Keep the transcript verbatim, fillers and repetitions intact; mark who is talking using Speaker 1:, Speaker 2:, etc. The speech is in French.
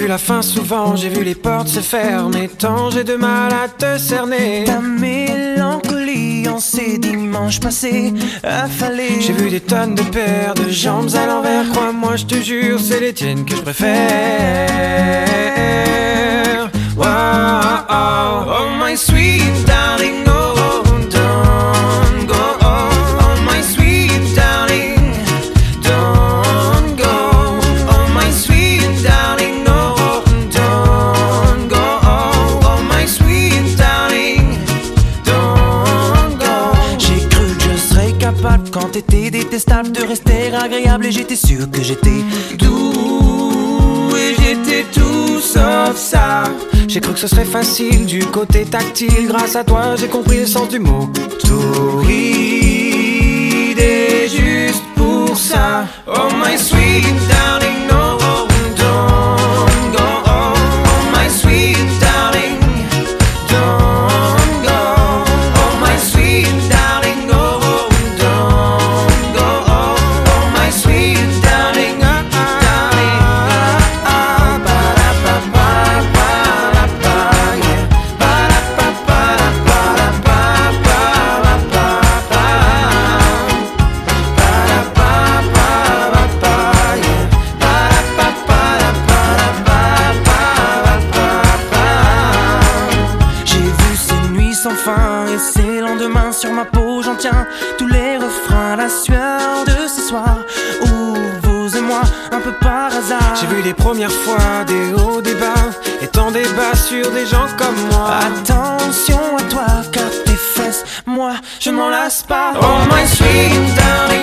Speaker 1: vu la fin souvent, j'ai vu les portes se fermer. Tant j'ai de mal à te cerner.
Speaker 2: Ta mélancolie en ces dimanches passés affalés.
Speaker 1: J'ai vu des tonnes de paires de jambes à l'envers. Crois-moi, je te jure, c'est les tiennes que je préfère. Wow, oh, oh my sweet darling, oh, don't go. Oh, oh my sweet darling, don't go. Oh my sweet darling, no, don't go. Oh, oh my sweet darling, don't go.
Speaker 2: J'ai cru que je serais capable quand t'étais détestable de rester agréable, et j'étais sûr que j'étais
Speaker 1: doux et j'étais tout sauf ça. J'ai cru que ce serait facile du côté tactile. Grâce à toi j'ai compris le sens du mot torride. Et juste pour ça, oh my sweet darling, no, don't go. Oh, oh my sweet darling, don't go. Oh my sweet darling, no, don't go. Oh, oh my sweet darling, ah, darling, ah, ah, ba-da-ba-ba.
Speaker 2: sans fin, et ces lendemains sur ma peau j'en tiens tous les refrains, la sueur de ce soir où vous et moi un peu par hasard.
Speaker 1: J'ai vu les premières fois des hauts, des bas, et tant des bas sur des gens comme moi.
Speaker 2: Attention à toi car tes fesses, moi je m'en lasse pas.
Speaker 1: Oh my sweet darling.